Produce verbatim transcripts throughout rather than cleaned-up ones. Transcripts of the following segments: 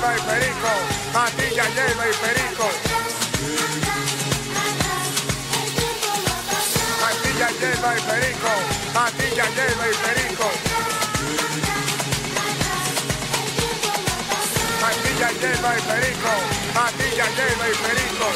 hierba y perico, matilla, hierba y perico. Matilla, hierba y perico, matilla, hierba y perico. Matilla, hierba y perico, matilla, hierba y perico.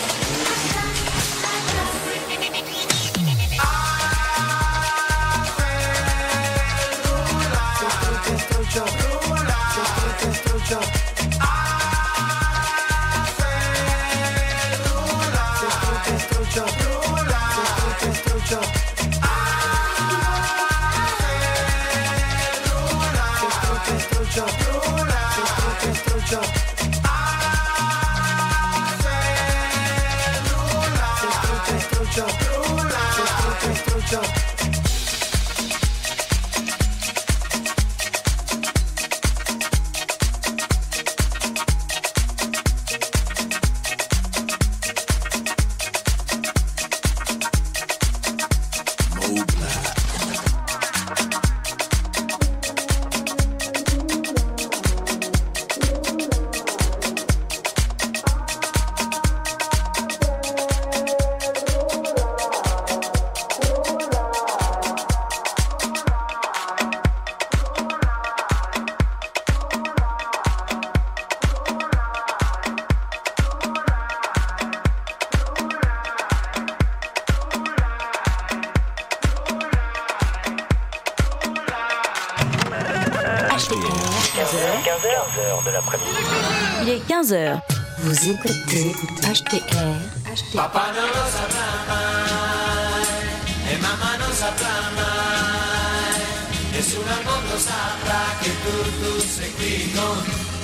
Il est quinze heures. Vous écoutez H T R. Papà non lo saprà mai e mamma non saprà mai, nessuno al mondo saprà che tu, tu sei qui con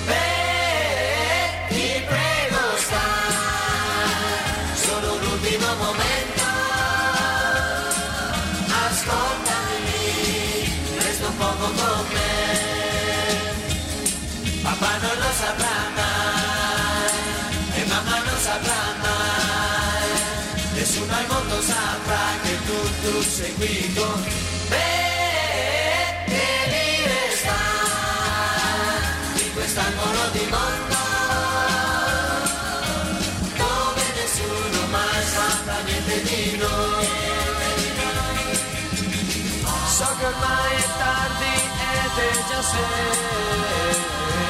me. Ti prego stai, solo l'ultimo momento, ascoltami, resta un poco con me. Papà non lo saprà mai e mamma non saprà mai, nessuno al mondo saprà che tu, tu sei qui con me. Devi restare in quest'angolo di mondo dove nessuno mai saprà niente di noi. So che ormai è tardi ed è già sera,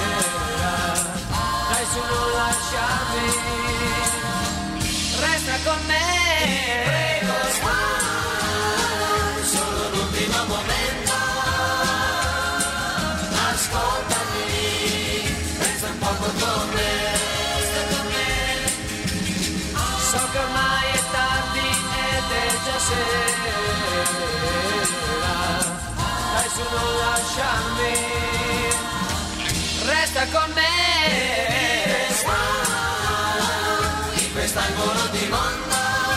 dai su non lasciarmi, resta con me. Ti prego stai, solo l'ultimo momento, ascoltami, pensa un poco con me, resta con me. So che ormai è tardi ed è già sera, dai su non lasciarmi, resta con me. In quest'angolo di mondo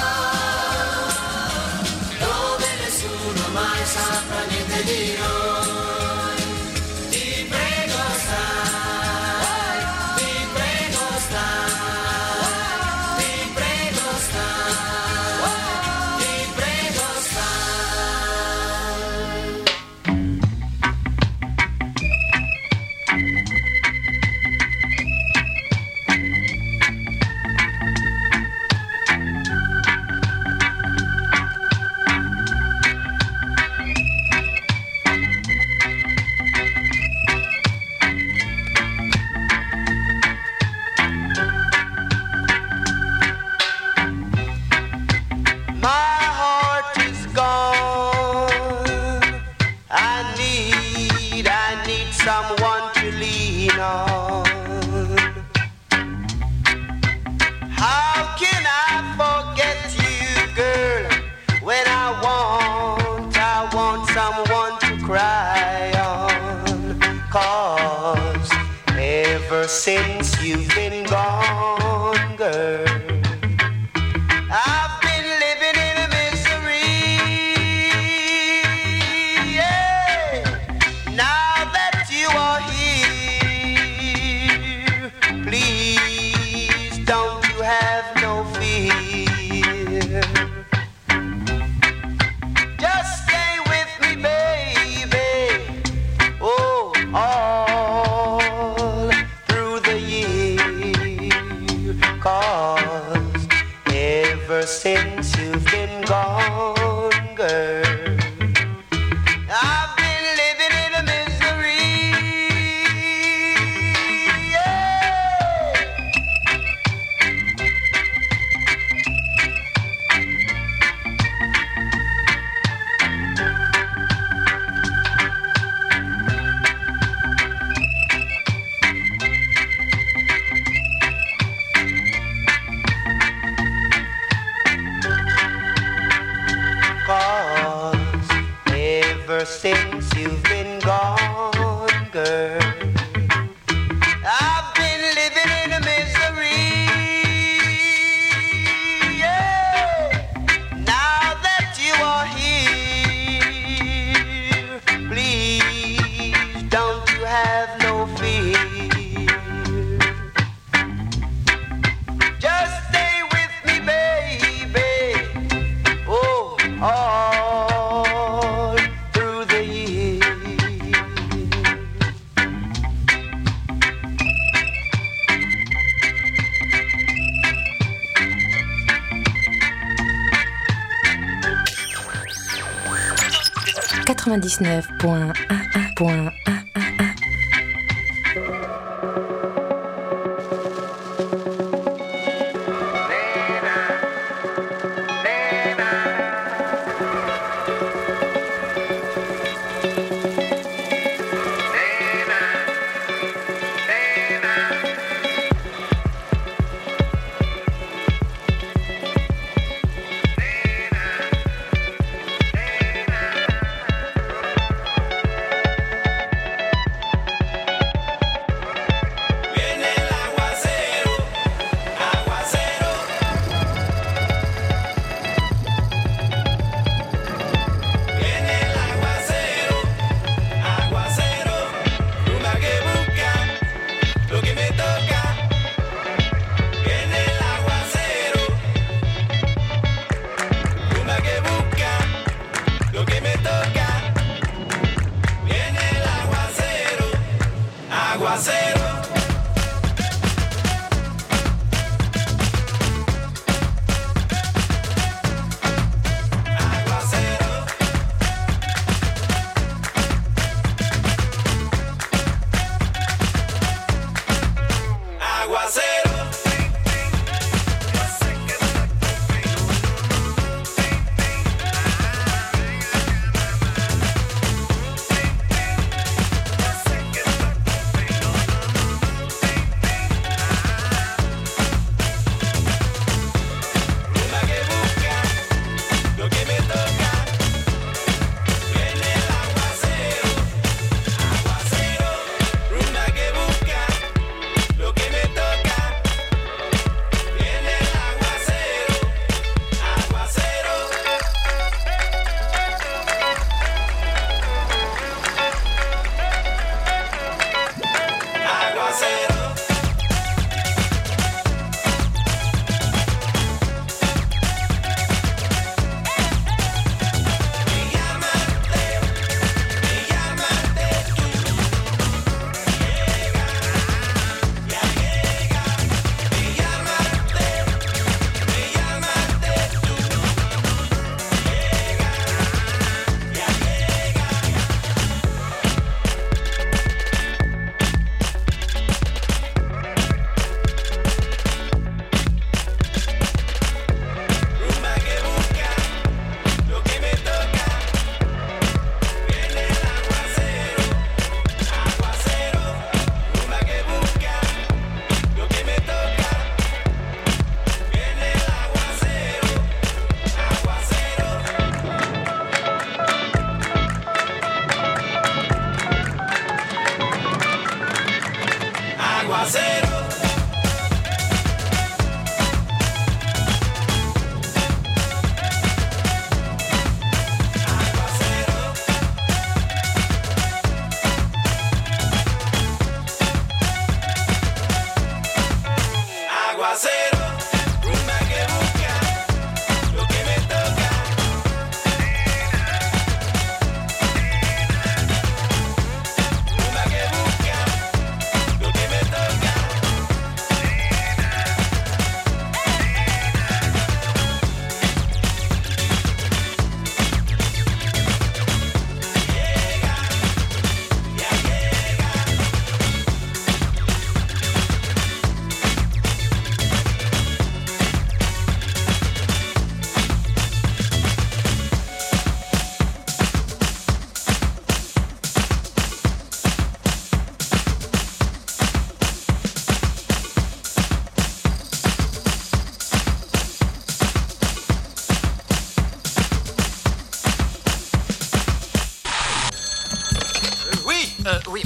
dove nessuno mai saprà niente di noi. Ti prego stai, ti prego stai, ti prego stai, ti prego since you've been gone, girl, I've been living in a misery, yeah. Now that you are here, please don't you have no fear. Just stay with me, baby. Oh, all through the since you've been gone, girl. I've been living in a misery, yeah. Cause ever since you've been gone, girl, I've been living in a misery, yeah. Now that you are here, please don't you have no fear. Just stay with me, baby. Oh, all through the years. quatre-vingt-dix-neuf point un point un.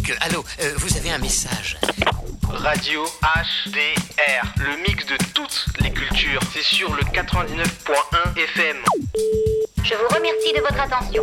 Oncle, allô, euh, vous avez un message. Radio H D R, le mix de toutes les cultures. C'est sur le quatre-vingt-dix-neuf point un F M. Je vous remercie de votre attention.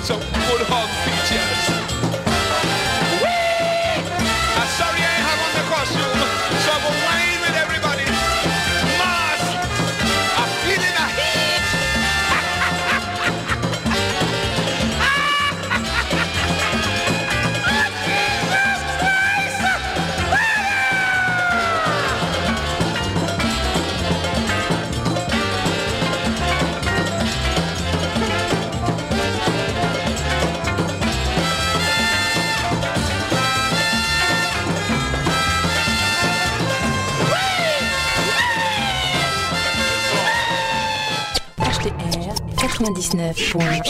some good hug pictures. Whee! I'm sorry I have on the costume, so I will wine with everybody. Mars, I'm feeling a heat. quatre-vingt-dix-neuf point un.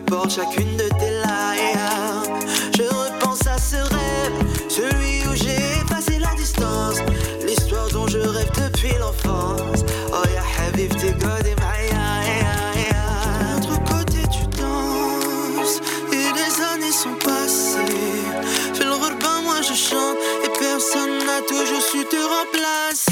porte chacune de tes lies. Je repense à ce rêve, celui où j'ai effacé la distance, l'histoire dont je rêve depuis l'enfance. Oh ya habibti qadi ma'aya. De l'autre côté tu danses et les années sont passées. Fais le repas, moi je chante et personne n'a toujours su te remplacer.